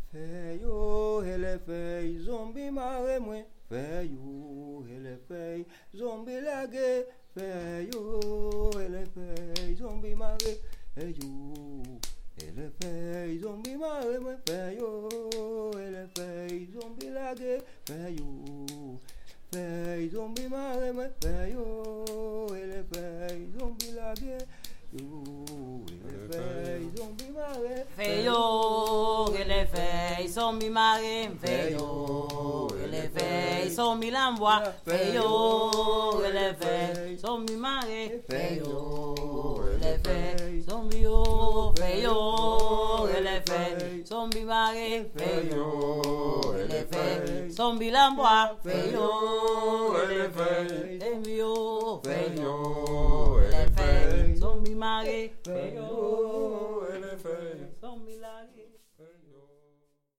Fais yo, elle fait, zombie marre moi. Fais yo, elle fait, zombie lague. Fais yo, elle fait, zombie marre. Fais yo, elle fait, zombie marre moi. Fais yo, elle fait, zombie lague. Fais yo. Fais zombie marre moi. Fais yo, elle fait, zombie lague. Yo, elle fait, zombie marre. Fais yo, elle fait, zombie marre. Fais yo, elle fait, zombie lambois. Fais yo, elle fait, zombie marre. Fais yo, elle fait, zombie yo. Fais yo, elle fait, zombie marre. Fais yo, elle fait, zombie lambois. Fais yo, elle fait, zombie yo. Fais yo, elle fait, zombie marre. Fais yo.